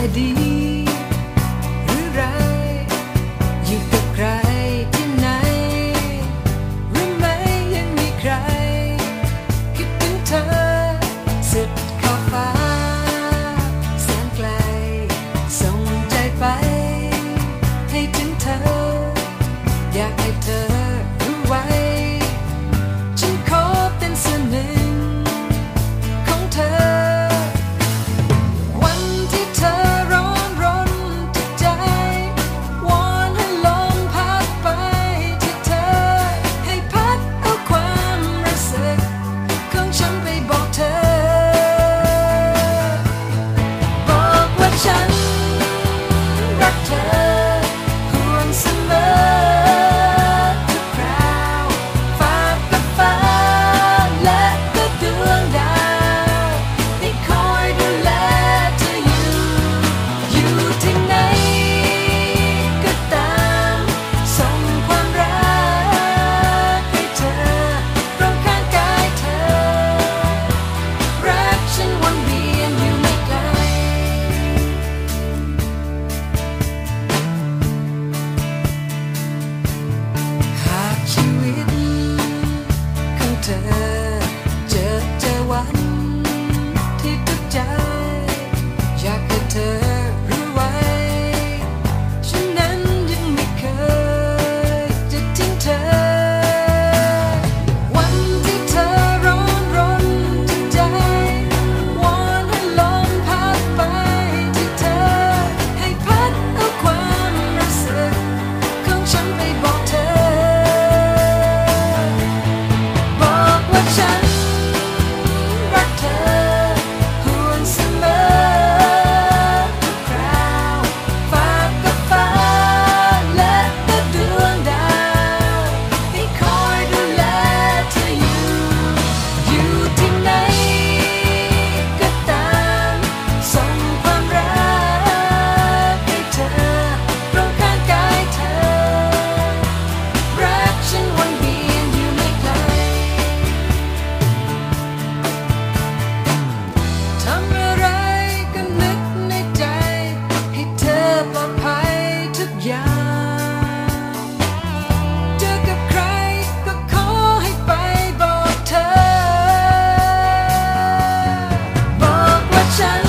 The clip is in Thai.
ดีหรือร้ายอยู่กับใครที่ไหนหรือไม่ยังมีใครคิดถึงเธอสุดขอบฟ้าแสนไกลส่งใจไปให้ถึงเธออยากให้เธอรู้ไว้ฉันขอเป็นส่วนหนึ่งของเธอวันที่เธอร้อนรนจิตใจวอนให้ลมพัดไปที่เธอให้พัดเอาความรู้สึกของฉันไปบอกเธอบอกว่าฉันรักเธอห่วงเสมอทุกคราวฟ้ากับฟ้าและก็ดวงดาวที่คอยดูแลเธออยู่ที่ไหนก็ตามส่งความรักให้เธอตรงข้างกายเธอรักฉันวนเวียนอยู่ไม่ไกลหากชีวิตของเธอเจอวันที่ทุกข์ใจอยากให้เธอรู้ไว้ฉันนั้นยังไม่เคยจะทิ้งเธอวันที่เธอร้อนรนจิตใจวอนให้ลมพัดไปที่เธอให้พัดเอาความรู้สึกของฉันไปบอกเธอบอกว่าฉันรักเธอห่วงเสมอทุกคราวฟ้ากับฟ้าและก็ดวงดาวให้คอยดูแลเธออยู่ที่ไหนก็ตามส่งความรักให้เธอตรงข้างกายเธอรักฉันวนเวียนอยู่ไม่ไกลทำอะไรก็นึกในใจให้เธอปลอดภัยทุกอย่างเจอกับใครก็ขอให้ไปบอกเธอบอกว่าฉัน